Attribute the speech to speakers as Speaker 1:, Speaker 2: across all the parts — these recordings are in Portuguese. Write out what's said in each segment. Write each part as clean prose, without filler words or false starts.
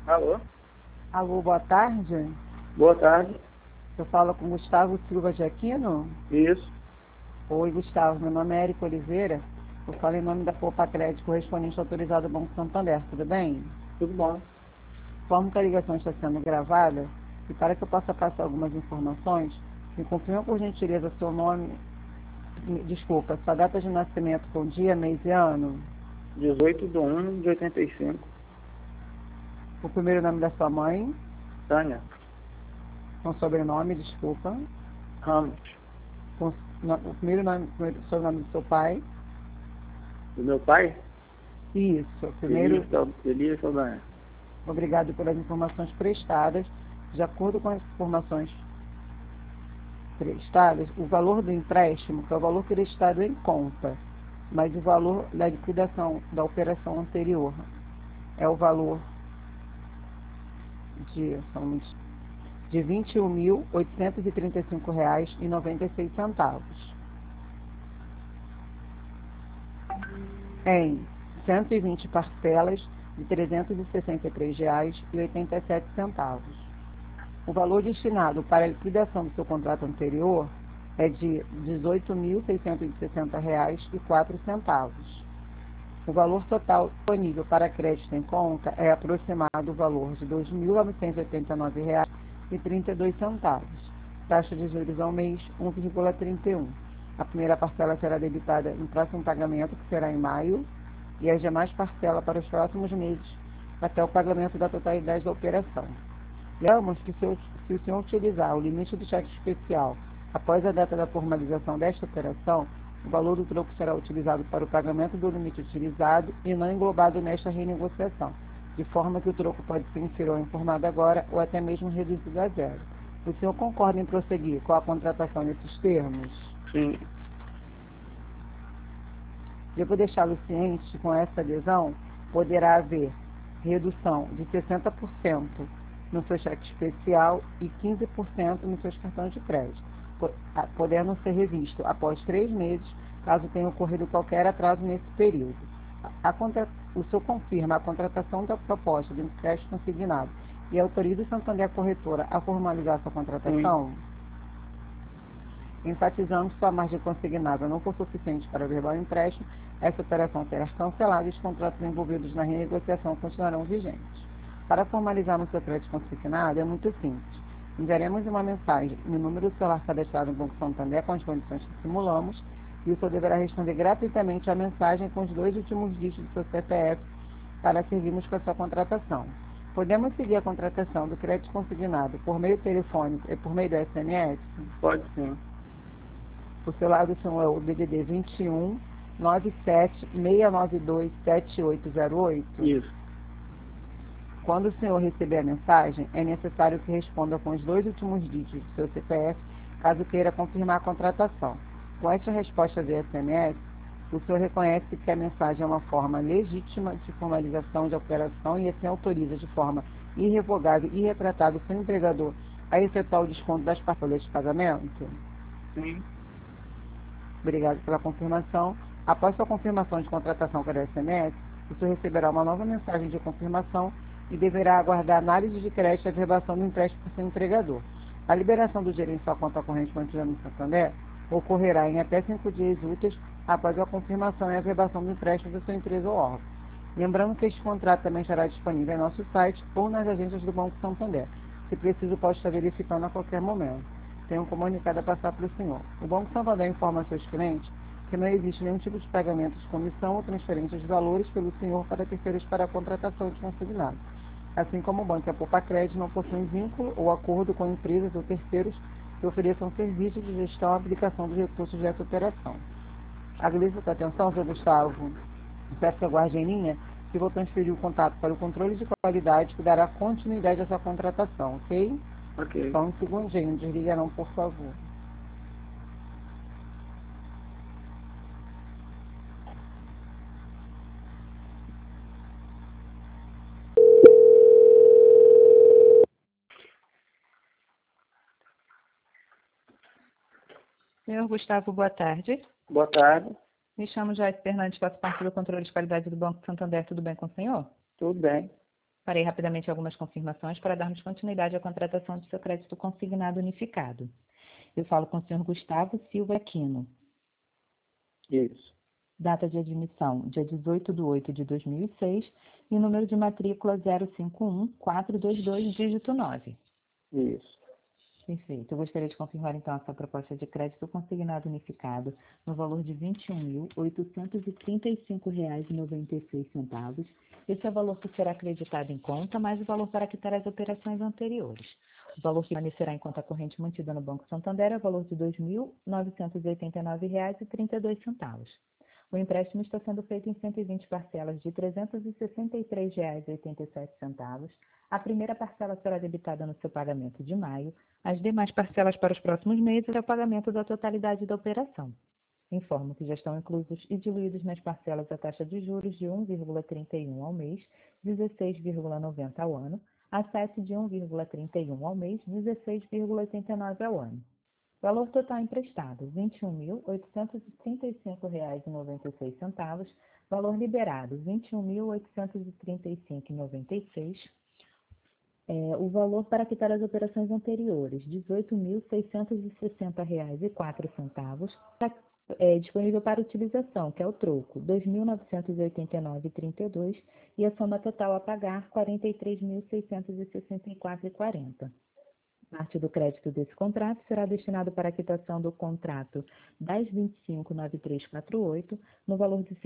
Speaker 1: Alô?
Speaker 2: Alô, boa tarde.
Speaker 1: Boa tarde.
Speaker 2: Eu falo com Gustavo Silva de Aquino.
Speaker 1: Isso.
Speaker 2: Oi, Gustavo. Meu nome é Érico Oliveira. Eu falo em nome da Poupa Crédito, correspondente autorizado ao Banco Santander. Tudo bem?
Speaker 1: Tudo bom?
Speaker 2: Como que a ligação está sendo gravada, e para que eu possa passar algumas informações, me confirma por gentileza seu nome, desculpa, sua data de nascimento com dia, mês e ano,
Speaker 1: 18/1/85.
Speaker 2: o primeiro nome da sua mãe,
Speaker 1: Tânia
Speaker 2: com sobrenome, desculpa,
Speaker 1: Ramos.
Speaker 2: o primeiro nome, sobrenome do seu pai.
Speaker 1: Do meu pai?
Speaker 2: Isso, primeiro,
Speaker 1: Elias Saldanha.
Speaker 2: obrigado pelas informações prestadas. De acordo com as informações prestadas, o valor do empréstimo, que é o valor creditado em conta, mas o valor da liquidação da operação anterior é o valor de R$ 21.835,96 em 120 parcelas de R$ 363,87. O valor destinado para a liquidação do seu contrato anterior é de R$ 18.660,04. O valor total disponível para crédito em conta é aproximado o valor de R$ 2.989,32. Taxa de juros ao mês, 1,31. A primeira parcela será debitada no próximo pagamento, que será em maio, e as demais parcelas para os próximos meses, até o pagamento da totalidade da operação. Lembramos que se o senhor utilizar o limite do cheque especial após a data da formalização desta operação, o valor do troco será utilizado para o pagamento do limite utilizado e não englobado nesta renegociação, de forma que o troco pode ser inferior ao informado agora ou até mesmo reduzido a zero. O senhor concorda em prosseguir com a contratação nesses termos?
Speaker 1: Sim.
Speaker 2: Devo deixá-lo ciente que com essa adesão poderá haver redução de 60% no seu cheque especial e 15% nos seus cartões de crédito, podendo ser revisto após 3 meses, caso tenha ocorrido qualquer atraso nesse período. O senhor confirma a contratação da proposta de empréstimo consignado e autoriza o Santander Corretora a formalizar sua contratação? Enfatizando que se a margem consignada não for suficiente para averbar o empréstimo, essa operação será cancelada e os contratos envolvidos na renegociação continuarão vigentes. Para formalizarmos seu crédito consignado, é muito simples. Enviaremos uma mensagem no número do celular cadastrado no Banco Santander com as condições que simulamos, e o senhor deverá responder gratuitamente a mensagem com os 2 últimos dígitos do seu CPF para seguirmos com a sua contratação. Podemos seguir a contratação do crédito consignado por meio telefônico e por meio do SMS?
Speaker 1: Pode sim.
Speaker 2: O celular do senhor é o DDD 21 97 692 7808?
Speaker 1: Isso.
Speaker 2: Quando o senhor receber a mensagem, é necessário que responda com os 2 últimos dígitos do seu CPF, caso queira confirmar a contratação. Com esta resposta via SMS, o senhor reconhece que a mensagem é uma forma legítima de formalização de operação e assim autoriza de forma irrevogável e irretratável o seu empregador a efetuar o desconto das parcelas de pagamento?
Speaker 1: Sim.
Speaker 2: Obrigado pela confirmação. Após sua confirmação de contratação pela SMS, o senhor receberá uma nova mensagem de confirmação e deverá aguardar análise de crédito e averbação do empréstimo por seu empregador. A liberação do dinheiro em sua conta corrente mantida no Santander ocorrerá em até 5 dias úteis após a confirmação e averbação do empréstimo da sua empresa ou órgão. Lembrando que este contrato também estará disponível em nosso site ou nas agências do Banco Santander. Se preciso, pode estar verificando a qualquer momento. Tenho um comunicado a passar para o senhor. O Banco Santander informa a seus clientes que não existe nenhum tipo de pagamento de comissão ou transferência de valores pelo senhor para terceiros para a contratação de consignado. Assim como o banco e a Poupa Crédito não possuem vínculo ou acordo com empresas ou terceiros que ofereçam serviços de gestão e aplicação dos recursos dessa operação. Agradeço a sua atenção, Sr. Gustavo. Peço que aguarde em linha, que vou transferir o contato para o controle de qualidade que dará continuidade à sua contratação, ok?
Speaker 1: Ok.
Speaker 2: Só um segundinho, desliga não, por favor. Senhor Gustavo, boa tarde.
Speaker 1: Boa tarde.
Speaker 2: Me chamo Joyce Fernandes, faço parte do controle de qualidade do Banco Santander. Tudo bem com o senhor?
Speaker 1: Tudo bem.
Speaker 2: Farei rapidamente algumas confirmações para darmos continuidade à contratação do seu crédito consignado unificado. Eu falo com o senhor Gustavo Silva Aquino.
Speaker 1: Isso.
Speaker 2: Data de admissão, dia 18/8/2006, e número de matrícula 051422, dígito 9.
Speaker 1: Isso.
Speaker 2: Perfeito. Eu gostaria de confirmar, então, a sua proposta de crédito consignado unificado no valor de R$ 21.835,96. Esse é o valor que será acreditado em conta, mais o valor para quitar as operações anteriores. O valor que permanecerá em conta corrente mantida no Banco Santander é o valor de R$ 2.989,32. O empréstimo está sendo feito em 120 parcelas de R$ 363,87. A primeira parcela será debitada no seu pagamento de maio, as demais parcelas para os próximos meses é o pagamento da totalidade da operação. Informo que já estão inclusos e diluídos nas parcelas a taxa de juros de 1,31 ao mês, 16,90 ao ano, a 7 de 1,31 ao mês, 16,89 ao ano. Valor total emprestado, R$ 21.835,96. Valor liberado, R$ 21.835,96. O valor para quitar as operações anteriores, R$ 18.660,04. Disponível para utilização, que é o troco, R$ 2.989,32. E a soma total a pagar, R$ 43.664,40. Parte do crédito desse contrato será destinado para a quitação do contrato 10259348, no valor de R$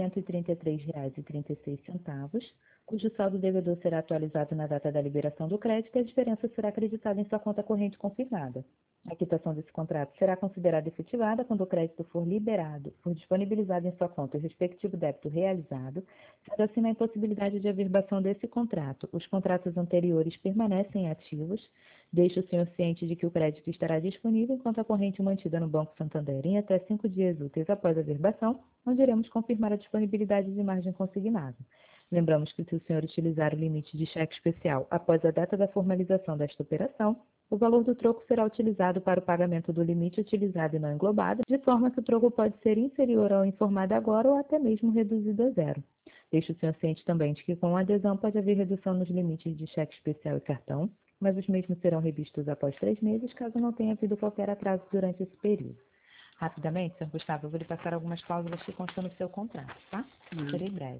Speaker 2: 133,36, cujo saldo devedor será atualizado na data da liberação do crédito e a diferença será acreditada em sua conta corrente confirmada. A quitação desse contrato será considerada efetivada quando o crédito for liberado, for disponibilizado em sua conta o respectivo débito realizado, sendo assim a impossibilidade de averbação desse contrato. Os contratos anteriores permanecem ativos. Deixe o senhor ciente de que o crédito estará disponível enquanto a corrente mantida no Banco Santander em até 5 dias úteis após a averbação, onde iremos confirmar a disponibilidade de margem consignada. Lembramos que se o senhor utilizar o limite de cheque especial após a data da formalização desta operação, o valor do troco será utilizado para o pagamento do limite utilizado e não englobado, de forma que o troco pode ser inferior ao informado agora ou até mesmo reduzido a zero. Deixe o senhor ciente também de que com a adesão pode haver redução nos limites de cheque especial e cartão, mas os mesmos serão revistos após 3 meses, caso não tenha havido qualquer atraso durante esse período. Rapidamente, Sr. Gustavo, eu vou lhe passar algumas cláusulas que constam no seu contrato, tá? Serei breve.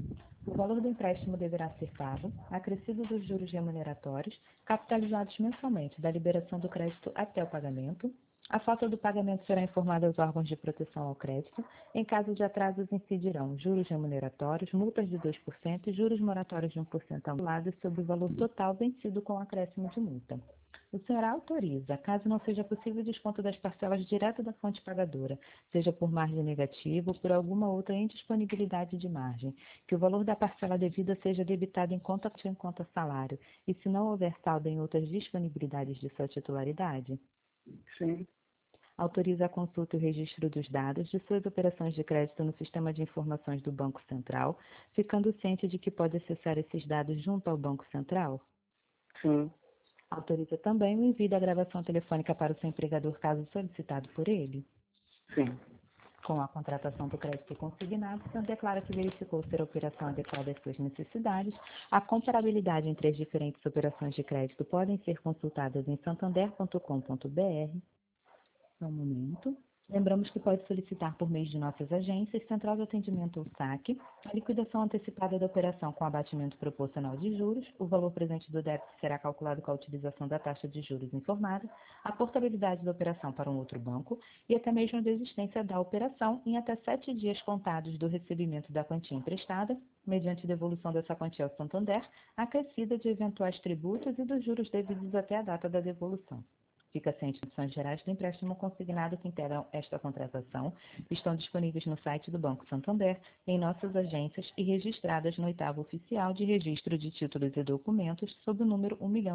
Speaker 2: O valor do empréstimo deverá ser pago, acrescido dos juros remuneratórios, capitalizados mensalmente da liberação do crédito até o pagamento. A falta do pagamento será informada aos órgãos de proteção ao crédito. Em caso de atrasos, incidirão juros remuneratórios, multas de 2% e juros moratórios de 1% acumulados sobre o valor total vencido com acréscimo de multa. O senhor autoriza, caso não seja possível o desconto das parcelas direto da fonte pagadora, seja por margem negativa ou por alguma outra indisponibilidade de margem, que o valor da parcela devida seja debitado em conta salário, e se não houver saldo em outras disponibilidades de sua titularidade?
Speaker 1: Sim.
Speaker 2: Autoriza a consulta e o registro dos dados de suas operações de crédito no Sistema de Informações do Banco Central, ficando ciente de que pode acessar esses dados junto ao Banco Central?
Speaker 1: Sim.
Speaker 2: Autoriza também o envio da gravação telefônica para o seu empregador, caso solicitado por ele?
Speaker 1: Sim.
Speaker 2: Com a contratação do crédito consignado, o senhor declara que verificou ser a operação adequada às suas necessidades. A comparabilidade entre as diferentes operações de crédito podem ser consultadas em santander.com.br. Só um momento. Lembramos que pode solicitar por meio de nossas agências, Central de Atendimento ou SAC, a liquidação antecipada da operação com abatimento proporcional de juros. O valor presente do débito será calculado com a utilização da taxa de juros informada, a portabilidade da operação para um outro banco e até mesmo a desistência da operação em até 7 dias contados do recebimento da quantia emprestada, mediante devolução dessa quantia ao Santander, acrescida de eventuais tributos e dos juros devidos até a data da devolução. Fica ciente das condições gerais do empréstimo consignado que integram esta contratação, estão disponíveis no site do Banco Santander, em nossas agências e registradas no 8º Oficial de Registro de Títulos e Documentos, sob o número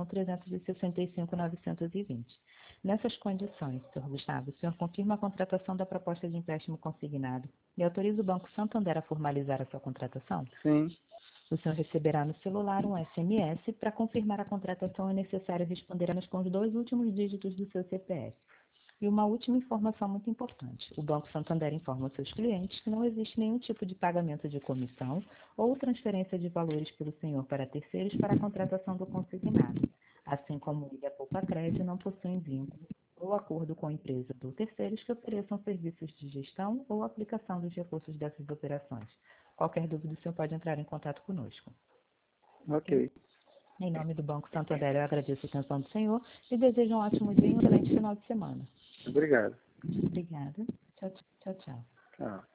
Speaker 2: 1.365.920. Nessas condições, Sr. Gustavo, o senhor confirma a contratação da proposta de empréstimo consignado e autoriza o Banco Santander a formalizar a sua contratação?
Speaker 1: Sim.
Speaker 2: O senhor receberá no celular um SMS. Para confirmar a contratação é necessário responder apenas com os 2 últimos dígitos do seu CPF.
Speaker 3: E uma última informação muito importante. O Banco Santander informa aos seus clientes que não existe nenhum tipo de pagamento de comissão ou transferência de valores pelo senhor para terceiros para a contratação do consignado. Assim como o Ilha Poupa Crédito não possuem vínculo ou acordo com a empresa ou terceiros que ofereçam serviços de gestão ou aplicação dos recursos dessas operações. Qualquer dúvida, o senhor pode entrar em contato conosco.
Speaker 1: Ok.
Speaker 3: Em nome do Banco Santander, eu agradeço a atenção do senhor e desejo um ótimo dia e um excelente final de semana.
Speaker 1: Obrigado.
Speaker 3: Obrigada. Tchau, tchau, tchau.
Speaker 1: Tchau.